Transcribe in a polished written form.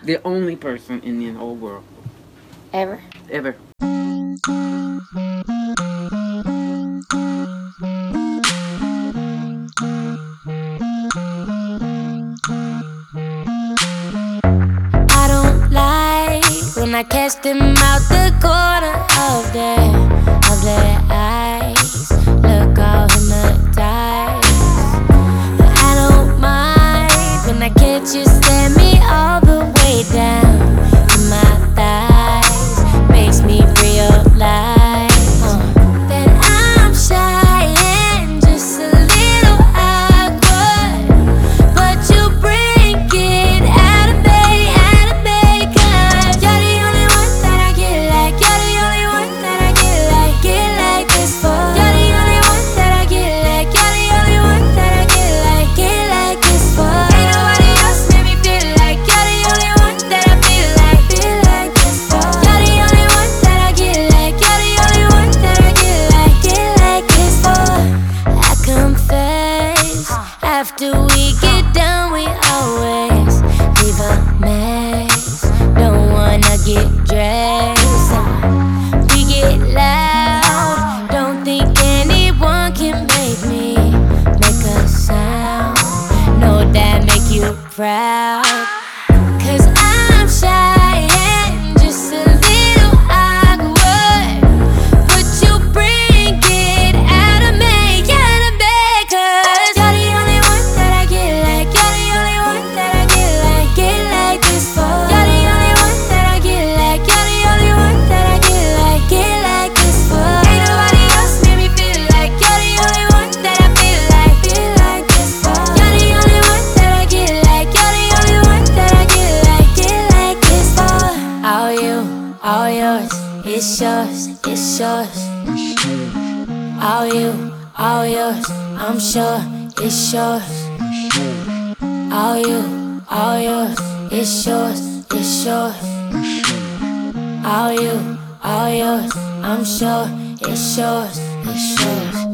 The only person in the whole world. Ever? Ever. I don't like when I catch them out the corner of their eyes. Look all hypnotized. I don't mind when I catch you stare me all the way down to my thighs. Makes me realize that I'm shy and just a little awkward, but you bring it out of me, 'cause you're the only one that I get like. You're the only one that I get like this for. You're the only one that I get like. You're the only one that I get like this for. Ain't nobody else made me feel like. You're the only one that I feel like this for. You're the only one that I get like. You're the only one that I get like this for. I confess, after we get done, we always leave a mess. Don't wanna get dressed. We get loud. Don't think anyone can make a sound. Know that make you proud. 'Cause I'm shy and just a little awkward, but you bring it out of me, 'cause you're the only one that I get like. You're the only one that I get like this for. You're the only one that I get like. You're the only one that I get like this for. Ain't nobody else made me feel like. You're the only one that I feel like this for. You're the only one that I get like. You're the only one that I get like this for. All you, all yours, it's yours, it's yours. All you, all yours, I'm sure it's yours. All you, all yours, it's yours, it's yours. All you, all yours, I'm sure it's yours, it's yours.